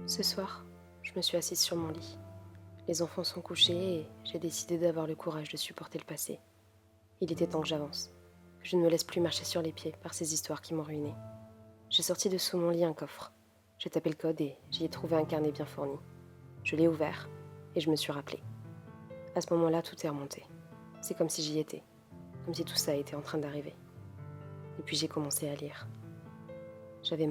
Ce soir, je me suis assise sur mon lit. Les enfants sont couchés et j'ai décidé d'avoir le courage de supporter le passé. Il était temps que j'avance, que je ne me laisse plus marcher sur les pieds par ces histoires qui m'ont ruinée. J'ai sorti de sous mon lit un coffre. J'ai tapé le code et j'y ai trouvé un carnet bien fourni. Je l'ai ouvert et je me suis rappelé. À ce moment-là, tout est remonté. C'est comme si j'y étais, comme si tout ça était en train d'arriver. Et puis j'ai commencé à lire. J'avais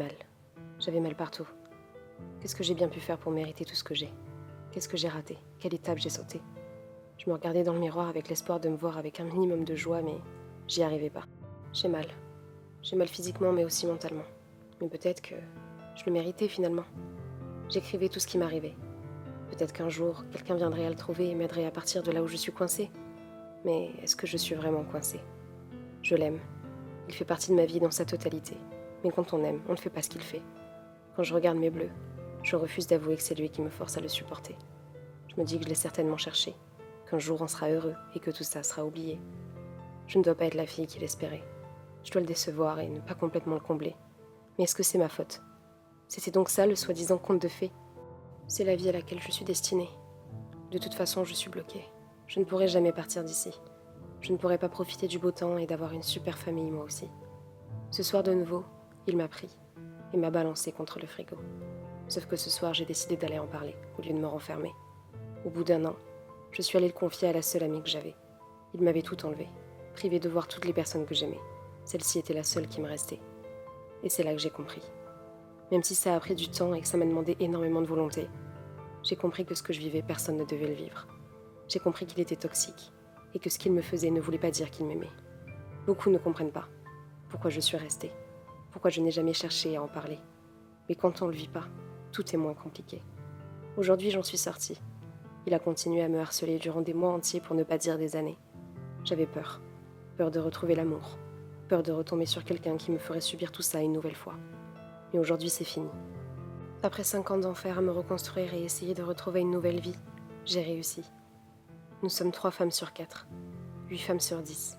mal partout. Qu'est-ce que j'ai bien pu faire pour mériter tout ce que j'ai ? Qu'est-ce que j'ai raté ? Quelle étape j'ai sauté ? Je me regardais dans le miroir avec l'espoir de me voir avec un minimum de joie, mais j'y arrivais pas. J'ai mal. J'ai mal physiquement, mais aussi mentalement. Mais peut-être que je le méritais finalement. J'écrivais tout ce qui m'arrivait. Peut-être qu'un jour, quelqu'un viendrait à le trouver et m'aiderait à partir de là où je suis coincée. Mais est-ce que je suis vraiment coincée ? Je l'aime. Il fait partie de ma vie dans sa totalité. Mais quand on aime, on ne fait pas ce qu'il fait. Quand je regarde mes bleus, je refuse d'avouer que c'est lui qui me force à le supporter. Je me dis que je l'ai certainement cherché, qu'un jour on sera heureux et que tout ça sera oublié. Je ne dois pas être la fille qu'il espérait. Je dois le décevoir et ne pas complètement le combler. Mais est-ce que c'est ma faute ? C'était donc ça le soi-disant conte de fées ? C'est la vie à laquelle je suis destinée. De toute façon, je suis bloquée. Je ne pourrai jamais partir d'ici. Je ne pourrai pas profiter du beau temps et d'avoir une super famille moi aussi. Ce soir de nouveau, il m'a pris et m'a balancé contre le frigo. Sauf que ce soir, j'ai décidé d'aller en parler, au lieu de me renfermer. Au bout d'1 an, je suis allée le confier à la seule amie que j'avais. Il m'avait tout enlevé, privé de voir toutes les personnes que j'aimais. Celle-ci était la seule qui me restait. Et c'est là que j'ai compris. Même si ça a pris du temps et que ça m'a demandé énormément de volonté, j'ai compris que ce que je vivais, personne ne devait le vivre. J'ai compris qu'il était toxique, et que ce qu'il me faisait ne voulait pas dire qu'il m'aimait. Beaucoup ne comprennent pas pourquoi je suis restée, pourquoi je n'ai jamais cherché à en parler. Mais quand on ne le vit pas, tout est moins compliqué. Aujourd'hui, j'en suis sortie. Il a continué à me harceler durant des mois entiers pour ne pas dire des années. J'avais peur. Peur de retrouver l'amour. Peur de retomber sur quelqu'un qui me ferait subir tout ça une nouvelle fois. Mais aujourd'hui, c'est fini. Après 5 ans d'enfer à me reconstruire et essayer de retrouver une nouvelle vie, j'ai réussi. Nous sommes 3 femmes sur 4, 8 femmes sur 10.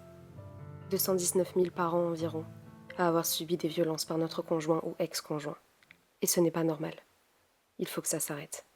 219 000 par an environ à avoir subi des violences par notre conjoint ou ex-conjoint. Et ce n'est pas normal. Il faut que ça s'arrête.